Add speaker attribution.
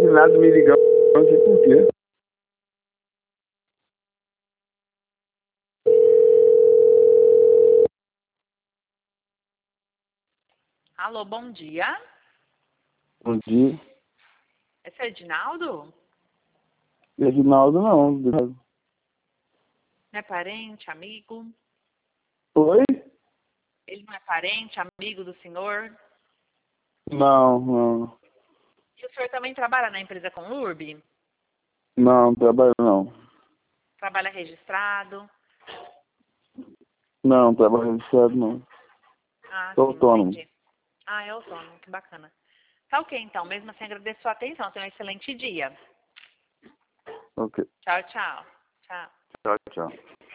Speaker 1: Renato me ligando, não sei por quê.
Speaker 2: Alô, bom dia.
Speaker 1: Bom dia.
Speaker 2: Esse é Edinaldo?
Speaker 1: Reginaldo não.
Speaker 2: Não é parente, amigo?
Speaker 1: Oi?
Speaker 2: Ele não é parente, amigo do senhor?
Speaker 1: Não, não.
Speaker 2: E o senhor também trabalha na empresa Conlurb?
Speaker 1: Não, trabalho não.
Speaker 2: Trabalha registrado?
Speaker 1: Não, trabalho registrado não.
Speaker 2: Ah,
Speaker 1: Sou
Speaker 2: sim,
Speaker 1: autônomo.
Speaker 2: entendi. Ah, é autônomo, que bacana. Tá ok, então. Mesmo assim, agradeço a sua atenção. Tenha um excelente dia.
Speaker 1: Ok.
Speaker 2: Tchau, tchau. Tchau.
Speaker 1: Tchau, tchau.